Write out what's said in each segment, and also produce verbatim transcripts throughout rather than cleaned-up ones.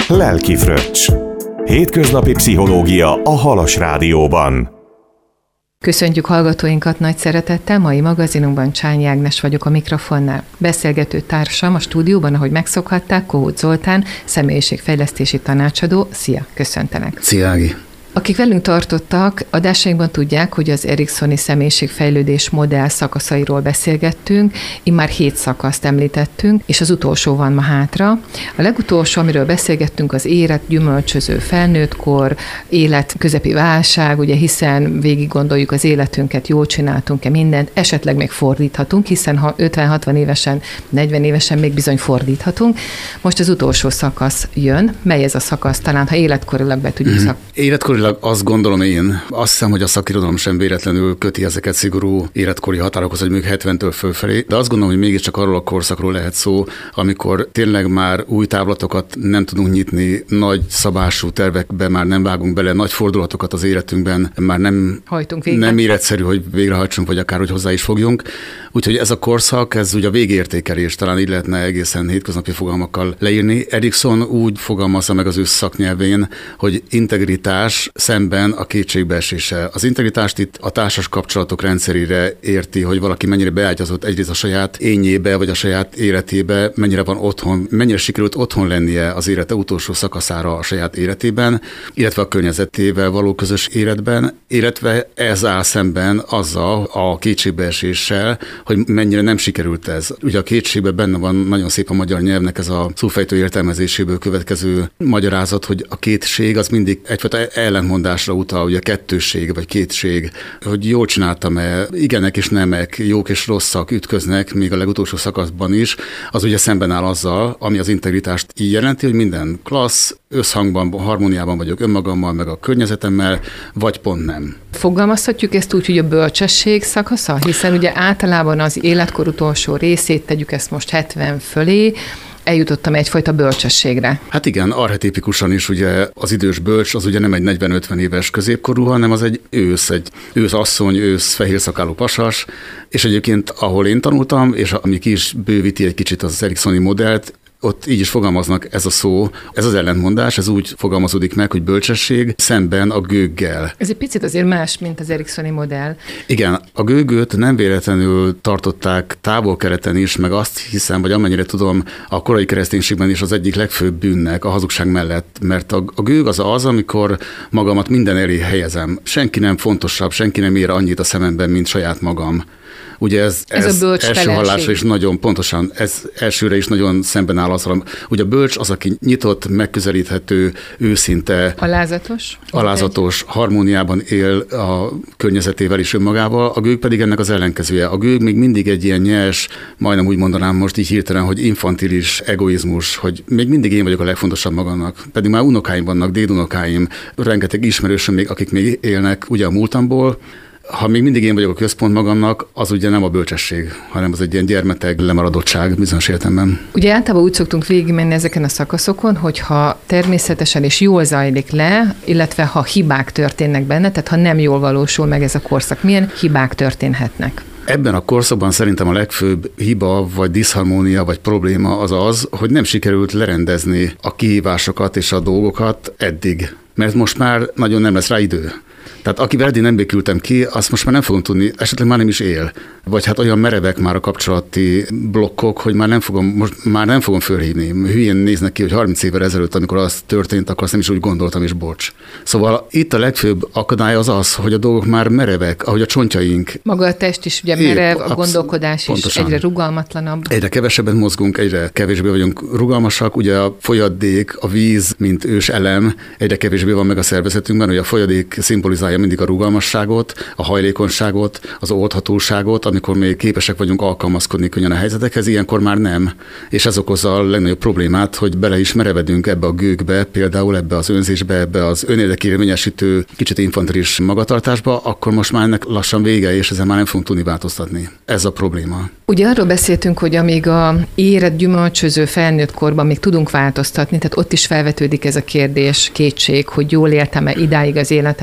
Lelki fröccs. Hétköznapi pszichológia a Halas Rádióban. Köszöntjük hallgatóinkat nagy szeretettel, mai magazinunkban Csányi Ágnes vagyok a mikrofonnál. Beszélgető társam a stúdióban, ahogy megszokhatták, Kohut Zoltán, személyiségfejlesztési tanácsadó. Szia, köszöntelek! Szia, Ági! Akik velünk tartottak, adásainkban tudják, hogy az Eriksoni személyiségfejlődés modell szakaszairól beszélgettünk, immár hét szakaszt említettünk, és az utolsó van ma hátra. A legutolsó, amiről beszélgettünk, az élet gyümölcsöző felnőttkor, élet közepi válság, ugye, hiszen végig gondoljuk az életünket, jól csináltunk-e mindent, esetleg még fordíthatunk, hiszen ha ötven-hatvan évesen, negyven évesen még bizony fordíthatunk. Most az utolsó szakasz jön. Mely ez a szakasz? Talán, ha életkorilag be tudjuk szak... Életkorilag azt gondolom én, azt hiszem, hogy a szakirodalom sem véletlenül köti ezeket szigorú életkori határokhoz, hogy még hetventől fölfelé, de azt gondolom, hogy mégiscsak arról a korszakról lehet szó, amikor tényleg már új távlatokat nem tudunk nyitni, nagy szabású tervekbe már nem vágunk bele, nagy fordulatokat az életünkben már nem, nem életszerű, hogy végrehajtsunk, vagy akár, hogy hozzá is fogjunk. Úgyhogy ez a korszak, ez ugye a végértékelés, talán így lehetne egészen hétköznapi fogalmakkal leírni. Erikson úgy fogalmazza meg az ő szaknyelvén, hogy integritás szemben a kétségbeeséssel. Az integritást itt a társas kapcsolatok rendszerére érti, hogy valaki mennyire beágyazott egyrészt a saját énjébe, vagy a saját életébe, mennyire van otthon, mennyire sikerült otthon lennie az élete utolsó szakaszára a saját életében, illetve a környezetével való közös életben, illetve ez áll szemben azzal a kétségbeeséssel, hogy mennyire nem sikerült ez. Ugye a kétségben benne van nagyon szép a magyar nyelvnek ez a szófejtő értelmezéséből következő magyarázat, hogy a kétség az mindig egyfajta ellentmondásra utal, ugye a kettősség vagy kétség, hogy jól csináltam-e, igenek és nemek, jók és rosszak ütköznek, még a legutolsó szakaszban is, az ugye szemben áll azzal, ami az integritást így jelenti, hogy minden klassz, összhangban, harmóniában vagyok önmagammal, meg a környezetemmel, vagy pont nem. Fogalmazhatjuk ezt úgy, hogy a bölcsesség szakasza, hiszen ugye általában az életkor utolsó részét, tegyük ezt most hetven fölé, eljutottam egyfajta bölcsességre. Hát igen, archetipikusan is ugye az idős bölcs az ugye nem egy negyven-ötven éves középkorú, hanem az egy ősz, egy ősz asszony, ősz fehérszakálú pasas, és egyébként ahol én tanultam, és ami ki is bővíti egy kicsit az eriksoni modellt, ott így is fogalmaznak ez a szó, ez az ellentmondás, ez úgy fogalmazódik meg, hogy bölcsesség szemben a gőggel. Ez egy picit azért más, mint az eriksoni modell. Igen, a gőgöt nem véletlenül tartották távol-keleten is, meg azt hiszem, vagy amennyire tudom, a korai kereszténységben is az egyik legfőbb bűnnek a hazugság mellett, mert a, a gőg az az, amikor magamat minden elé helyezem. Senki nem fontosabb, senki nem ér annyit a szememben, mint saját magam. Ugye ez, ez, ez a első hallásra is nagyon pontosan, ez elsőre is nagyon szemben áll azzal. Ugye a bölcs az, aki nyitott, megközelíthető, őszinte, alázatos, alázatos harmóniában él a környezetével és önmagával, a gőg pedig ennek az ellenkezője. A gőg még mindig egy ilyen nyers, majdnem úgy mondanám most így hirtelen, hogy infantilis egoizmus, hogy még mindig én vagyok a legfontosabb magamnak. Pedig már unokáim vannak, dédunokáim, rengeteg ismerősöm még, akik még élnek ugye a múltamból. Ha még mindig én vagyok a központ magamnak, az ugye nem a bölcsesség, hanem az egy ilyen gyermeteg lemaradottság bizonyos értelemben. Ugye általában úgy szoktunk végigmenni ezeken a szakaszokon, hogyha természetesen és jól zajlik le, illetve ha hibák történnek benne, tehát ha nem jól valósul meg ez a korszak, milyen hibák történhetnek? Ebben a korszakban szerintem a legfőbb hiba, vagy diszharmónia, vagy probléma az az, hogy nem sikerült lerendezni a kihívásokat és a dolgokat eddig. Mert most már nagyon nem lesz rá idő. Tehát akivel eddig nem békültem ki, azt most már nem fogom tudni, esetleg már nem is él. Vagy hát olyan merevek már a kapcsolati blokkok, hogy már nem fogom, most már nem fogom fölhívni. Hülyén néznek ki, hogy harminc évvel ezelőtt, amikor az történt, akkor azt nem is úgy gondoltam, és bocs. Szóval itt a legfőbb akadály az az, hogy a dolgok már merevek, ahogy a csontjaink. Maga a test is ugye merev, Épp, a gondolkodás pontosan. Is egyre rugalmatlanabb. Egyre kevesebbet mozgunk, egyre kevésbé vagyunk rugalmasak. Ugye a folyadék, a víz, mint ős elem, egyre kevésbé van meg a szervezetünkben, hogy a folyadék szimbolizálja mindig a rugalmasságot, a hajlékonyságot, az oldhatóságot, amikor még képesek vagyunk alkalmazkodni könnyen a helyzetekhez, ilyenkor már nem. És ez okozza a legnagyobb problémát, hogy bele is merevedünk ebbe a gőgbe, például ebbe az önzésbe, ebbe az önérdekérvényesítő, kicsit infantilis magatartásba, akkor most már ennek lassan vége, és ezen már nem fogunk tudni változtatni. Ez a probléma. Ugye arról beszéltünk, hogy amíg a élet gyümölcsöző felnőtt korban még tudunk változtatni, tehát ott is felvetődik ez a kérdés, kétség, hogy jól éltem-e idáig az életemet,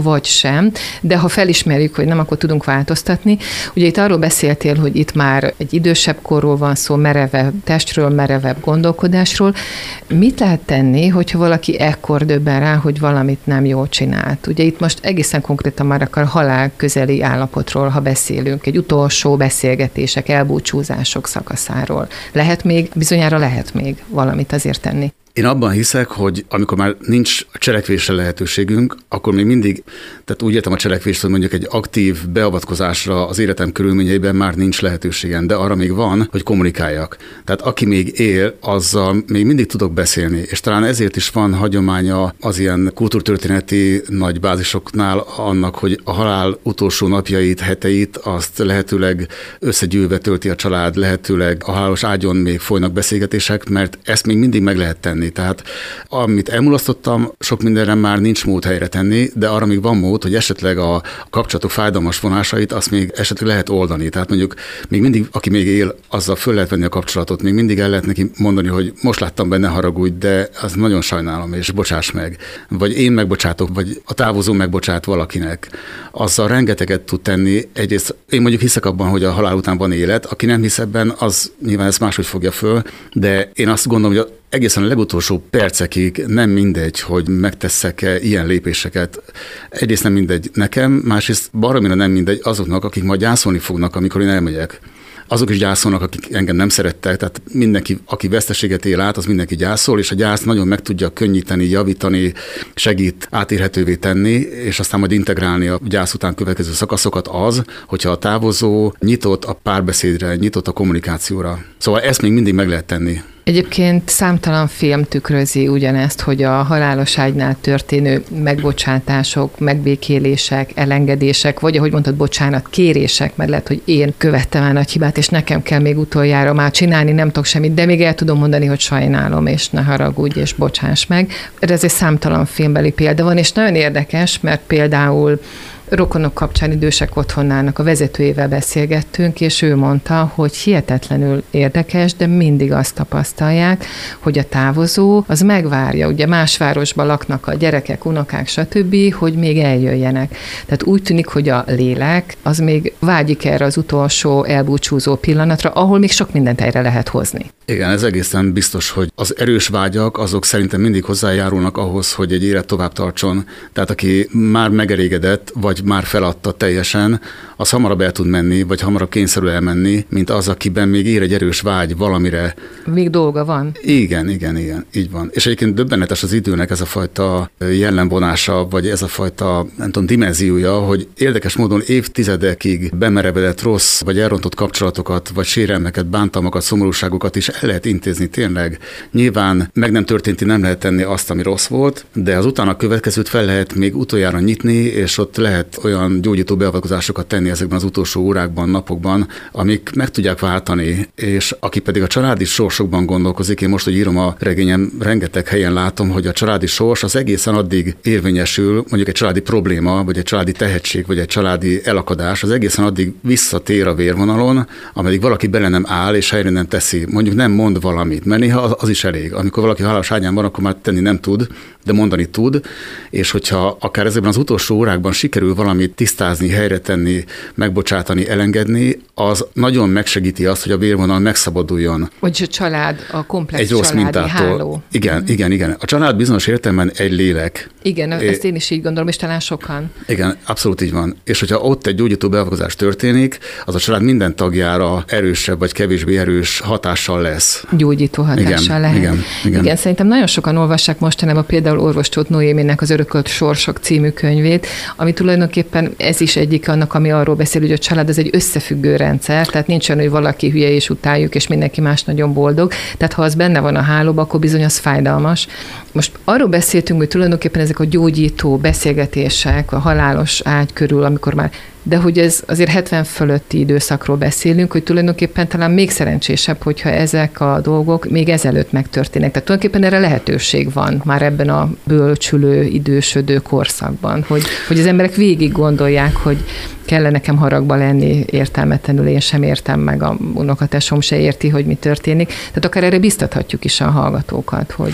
vagy sem, de ha felismerjük, hogy nem, akkor tudunk változtatni. Ugye itt arról beszéltél, hogy itt már egy idősebb korról van szó, merevebb testről, merevebb gondolkodásról. Mit lehet tenni, hogyha valaki ekkor döbben rá, hogy valamit nem jól csinált? Ugye itt most egészen konkrétan már akár halál közeli állapotról, ha beszélünk, egy utolsó beszélgetések, elbúcsúzások szakaszáról. Lehet még, bizonyára lehet még valamit azért tenni. Én abban hiszek, hogy amikor már nincs cselekvésre lehetőségünk, akkor még mindig, tehát úgy értem a cselekvést, hogy mondjuk egy aktív beavatkozásra az életem körülményeiben már nincs lehetőségem, de arra még van, hogy kommunikáljak. Tehát aki még él, azzal még mindig tudok beszélni, és talán ezért is van hagyománya az ilyen kultúrtörténeti nagy bázisoknál annak, hogy a halál utolsó napjait, heteit azt lehetőleg összegyűlve tölti a család, lehetőleg a halálos ágyon még folynak beszélgetések, mert ezt még mindig meg lehet tenni. Tehát amit elmulasztottam, sok mindenre már nincs mód helyre tenni, de arra még van mód, hogy esetleg a kapcsolatok fájdalmas vonásait azt még esetleg lehet oldani. Tehát mondjuk még mindig, aki még él, azzal föl lehet venni a kapcsolatot, még mindig el lehet neki mondani, hogy most láttam benne, haragudj, de azt nagyon sajnálom, és bocsáss meg. Vagy én megbocsátok, vagy a távozó megbocsát valakinek. Azzal rengeteget tud tenni. Egyrészt én mondjuk hiszek abban, hogy a halál után van élet, aki nem hisz ebben, az nyilván ezt máshogy fogja föl, de én azt gondolom, hogy egészen a legutolsó percekig nem mindegy, hogy megteszek-e ilyen lépéseket. Egyrészt nem mindegy nekem, másrészt baromira nem mindegy azoknak, akik majd gyászolni fognak, amikor én elmegyek. Azok is gyászolnak, akik engem nem szerettek, tehát mindenki, aki veszteséget él át, az mindenki gyászol, és a gyász nagyon meg tudja könnyíteni, javítani, segít átérhetővé tenni, és aztán majd integrálni a gyász után következő szakaszokat az, hogyha a távozó nyitott a párbeszédre, nyitott a kommunikációra. Szóval ezt még mindig meg lehet tenni. Egyébként számtalan film tükrözi ugyanezt, hogy a halálos ágynál történő megbocsátások, megbékélések, elengedések, vagy ahogy mondtad, bocsánat, kérések, mert lehet, hogy én követtem el nagy hibát, és nekem kell még utoljára már csinálni, nem tudok semmit, de még el tudom mondani, hogy sajnálom, és ne haragudj, és bocsáss meg. Ez egy számtalan filmbeli példa van, és nagyon érdekes, mert például rokonok kapcsán idősek otthonának a vezetőjével beszélgettünk, és ő mondta, hogy hihetetlenül érdekes, de mindig azt tapasztalják, hogy a távozó az megvárja, ugye más városban laknak a gyerekek, unokák, stb., hogy még eljöjjenek. Tehát úgy tűnik, hogy a lélek az még vágyik erre az utolsó elbúcsúzó pillanatra, ahol még sok mindent helyre lehet hozni. Igen, ez egészen biztos, hogy az erős vágyak, azok szerintem mindig hozzájárulnak ahhoz, hogy egy élet tovább tartson. Tehát aki már megelégedett, vagy már feladta teljesen, az hamarabb el tud menni, vagy hamarabb kényszerül elmenni, mint az, akiben még ér egy erős vágy valamire. Még dolga van. Igen, igen, igen, így van. És egyébként döbbenetes az időnek ez a fajta jellemvonása, vagy ez a fajta, nem tudom, dimenziója, hogy érdekes módon évtizedekig bemerevedett rossz, vagy elrontott kapcsolatokat, vagy sérelmeket, bántalmakat, szomorúságokat is el lehet intézni tényleg. Nyilván meg nem történt, nem lehet tenni azt, ami rossz volt, de az utána következőt fel lehet még utoljára nyitni, és ott lehet olyan gyógyító beavatkozásokat tenni ezekben az utolsó órákban, napokban, amik meg tudják váltani, és aki pedig a családi sorsokban gondolkozik, én most, hogy írom a regényem, rengeteg helyen látom, hogy a családi sors az egészen addig érvényesül, mondjuk egy családi probléma, vagy egy családi tehetség, vagy egy családi elakadás, az egészen addig visszatér a vérvonalon, ameddig valaki bele nem áll, és helyre nem teszi. Mondjuk nem mond valamit, mert néha az is elég. Amikor valaki halálos ágyán van, akkor már tenni nem tud, de mondani tud, és hogyha akár ezekben az utolsó órákban sikerül valamit tisztázni, helyre tenni, megbocsátani, elengedni, az nagyon megsegíti azt, hogy a vérvonal megszabaduljon. Vagy a család, a komplex egy rossz családi mintától. háló. Igen, mm. igen, igen. A család bizonyos értelemben egy lélek. Igen, é, ezt én is így gondolom, és talán sokan. Igen, abszolút így van. És hogyha ott egy gyógyító beavatkozás történik, az a család minden tagjára erősebb vagy kevésbé erős hatással lesz. Gyógyító hatással igen, lehet. Igen, igen. igen, szerintem nagyon sokan olvassák mostanában például Orvos Tóth Noéminek az Örökölt sorsok című könyvét, ami tulajdonképpen ez is egyik annak, ami arról beszél, hogy a család az egy összefüggő rendszer, tehát nincs olyan, hogy valaki hülye és utáljuk, és mindenki más nagyon boldog. Tehát ha az benne van a hálóban, akkor bizony az fájdalmas. Most arról beszéltünk, hogy tulajdonképpen ezek a gyógyító beszélgetések a halálos ágy körül, amikor már de hogy ez azért hetven fölötti időszakról beszélünk, hogy tulajdonképpen talán még szerencsésebb, hogyha ezek a dolgok még ezelőtt megtörténnek. Tehát tulajdonképpen erre lehetőség van már ebben a bölcsülő, idősödő korszakban, hogy, hogy az emberek végig gondolják, hogy kell nekem haragba lenni értelmetlenül, én sem értem meg, a unokatesom se érti, hogy mi történik. Tehát akár erre biztathatjuk is a hallgatókat, hogy...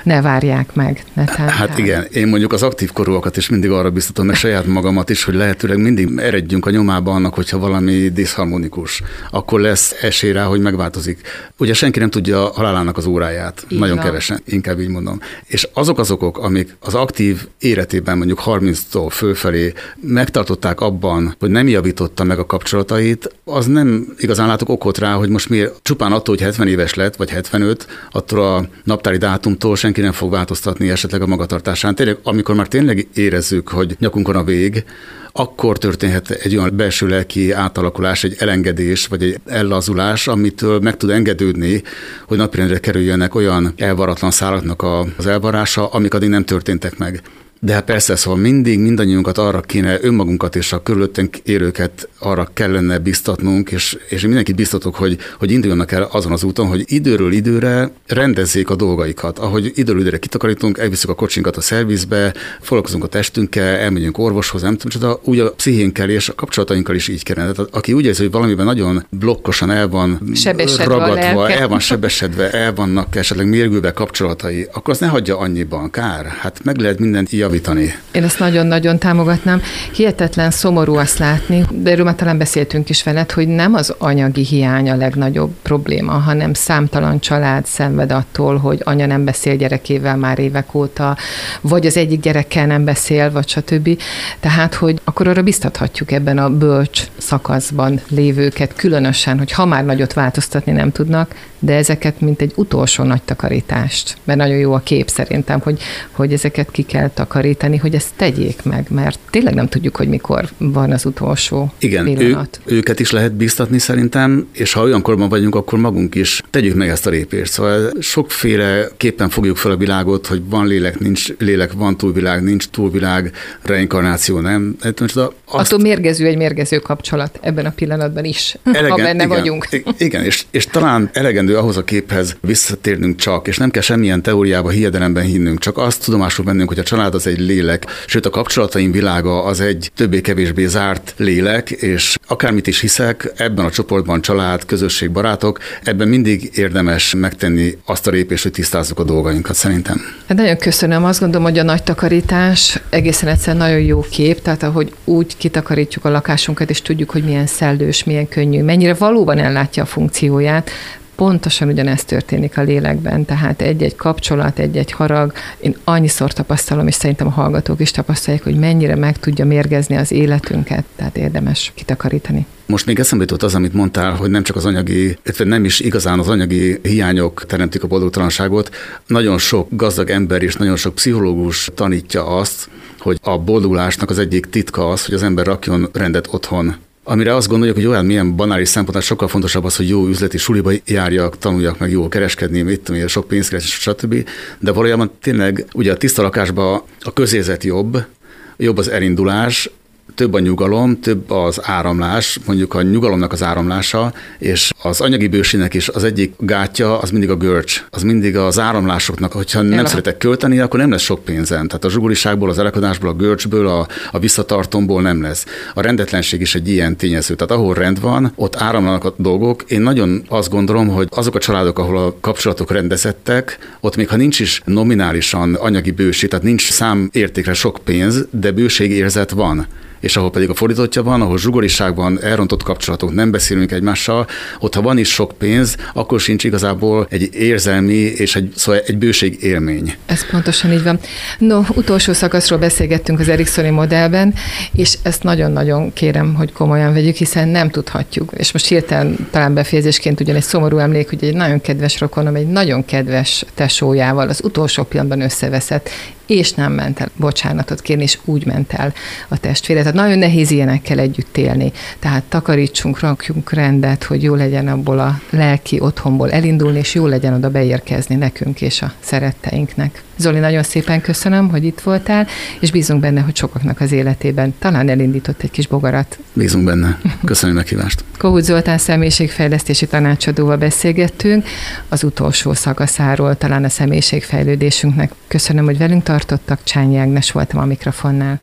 ne várják meg. Ne hát igen, én mondjuk az aktív korúakat is mindig arra biztatom, meg saját magamat is, hogy lehetőleg mindig eredjünk a nyomába annak, hogyha valami diszharmonikus, akkor lesz esély rá, hogy megváltozik. Ugye senki nem tudja a halálának az óráját. Így Nagyon van. Kevesen, inkább így mondom. És azok az okok, amik az aktív életében mondjuk harminctól fölfelé megtartották abban, hogy nem javította meg a kapcsolatait, az nem igazán látok okot rá, hogy most miért csupán attól, hogy hetven éves lett, vagy hetvenöt, attól a naptári dátumtól senki nem fog változtatni esetleg a magatartásán. Tényleg, amikor már tényleg érezzük, hogy nyakunkon a vég, akkor történhet egy olyan belső lelki átalakulás, egy elengedés, vagy egy ellazulás, amitől meg tud engedődni, hogy napirendre kerüljenek olyan elvaratlan szálaknak az elvarása, amik addig nem történtek meg. De hát persze, szóval mindig mindannyiunkat arra kéne, önmagunkat és a körülöttünk élőket arra kellene biztatnunk, és, és mindenkit biztatok, hogy, hogy induljanak el azon az úton, hogy időről időre rendezzék a dolgaikat. Ahogy időről időre kitakarítunk, elviszük a kocsinkat a szervizbe, foglalkozunk a testünkkel, elmegyünk orvoshoz, nem tudom, csoda, úgy a pszichénkkel és a kapcsolatainkkal is így kellene. Tehát aki úgy érzi, hogy valamiben nagyon blokkosan el van sebesedve ragadva, el van sebesedve, el vannak esetleg mérgülve kapcsolatai, akkor azt ne hagyja annyiban, kár. Hát meg lehet mindent javítani. Én ezt nagyon-nagyon támogatnám. Hihetetlen szomorú azt látni, de erről már talán beszéltünk is veled, hogy nem az anyagi hiány a legnagyobb probléma, hanem számtalan család szenved attól, hogy anya nem beszél gyerekével már évek óta, vagy az egyik gyerekkel nem beszél, vagy stb. Tehát, hogy akkor arra biztathatjuk ebben a bölcs szakaszban lévőket, különösen, hogy ha már nagyot változtatni nem tudnak, de ezeket mint egy utolsó nagy takarítást, mert nagyon jó a kép szerintem, hogy, hogy ezeket ki kell takarítani, hogy ezt tegyék meg, mert tényleg nem tudjuk, hogy mikor van az utolsó Igen, pillanat. Ő, őket is lehet biztatni szerintem, és ha olyan korban vagyunk, akkor magunk is tegyük meg ezt a lépést. Szóval sokféle képen fogjuk fel a világot, hogy van lélek, nincs lélek, van túlvilág, nincs túlvilág, reinkarnáció, nem. Azt... Attól mérgező egy mérgező kapcsolat ebben a pillanatban is, Elegen, ha benne igen, vagyunk. Igen, és, és talán elegendő ahhoz a képhez visszatérnünk csak, és nem kell semmilyen teóriába, hiedelemben hinnünk, csak azt tudomásul vennünk, hogy a család az egy lélek, sőt a kapcsolataim világa az egy többé-kevésbé zárt lélek, és akármit is hiszek, ebben a csoportban család, közösség, barátok, ebben mindig érdemes megtenni azt a lépést, hogy tisztázzuk a dolgainkat szerintem. Hát nagyon köszönöm, azt gondolom, hogy a nagy takarítás egészen egyszerűen nagyon jó kép, tehát ahogy úgy kitakarítjuk a lakásunkat, és tudjuk, hogy milyen szellős, milyen könnyű, mennyire valóban ellátja a funkcióját, pontosan ugyanezt történik a lélekben, tehát egy-egy kapcsolat, egy-egy harag. Én annyiszor tapasztalom, és szerintem a hallgatók is tapasztalják, hogy mennyire meg tudja mérgezni az életünket, tehát érdemes kitakarítani. Most még eszembe jutott az, amit mondtál, hogy nem csak az anyagi, illetve nem is igazán az anyagi hiányok teremtik a boldogtalanságot. Nagyon sok gazdag ember és nagyon sok pszichológus tanítja azt, hogy a boldogulásnak az egyik titka az, hogy az ember rakjon rendet otthon. Amire azt gondoljuk, hogy olyan milyen banális szempontból sokkal fontosabb az, hogy jó üzleti suliba járjak, tanuljak meg jól kereskedni, mit tudom, sok pénzt keresni, stb. De valójában tényleg ugye a tiszta lakásban a közérzet jobb, jobb az elindulás, több a nyugalom, több az áramlás, mondjuk a nyugalomnak az áramlása, és az anyagi bőségnek is az egyik gátja, az mindig a görcs, az mindig az áramlásoknak, hogyha nem Jelen. szeretek költeni, akkor nem lesz sok pénzem. Tehát a zsugoriságból, az elakadásból, a görcsből, a, a visszatartomból nem lesz. A rendetlenség is egy ilyen tényező. Tehát ahol rend van, ott áramlanak a dolgok. Én nagyon azt gondolom, hogy azok a családok, ahol a kapcsolatok rendezettek, ott még ha nincs is nominálisan anyagi bőség, tehát nincs számértékre sok pénz, de bőségérzet van. És ahol pedig a fordítottja van, ahol zsugoriság van, elrontott kapcsolatok, nem beszélünk egymással, ott ha van is sok pénz, akkor sincs igazából egy érzelmi és egy, szóval egy bőség élmény. Ez pontosan így van. No, utolsó szakaszról beszélgettünk az Eriksoni modellben, és ezt nagyon-nagyon kérem, hogy komolyan vegyük, hiszen nem tudhatjuk. És most hirtelen talán befejezésként ugyan egy szomorú emlék, hogy egy nagyon kedves rokonom, egy nagyon kedves tesójával az utolsó pillanatban összeveszett, és nem ment el bocsánatot kérni, és úgy ment el a testvére. Tehát nagyon nehéz ilyenekkel együtt élni. Tehát takarítsunk, rakjunk rendet, hogy jó legyen abból a lelki otthonból elindulni, és jó legyen oda beérkezni nekünk és a szeretteinknek. Zoli, nagyon szépen köszönöm, hogy itt voltál, és bízunk benne, hogy sokaknak az életében talán elindított egy kis bogarat. Bízunk benne. Köszönöm a meghívást. Kohut Zoltán személyiségfejlesztési tanácsadóval beszélgettünk az utolsó szakaszáról, talán a személyiségfejlődésünknek. Köszönöm, hogy velünk tartottak. Csányi Ágnes voltam a mikrofonnál.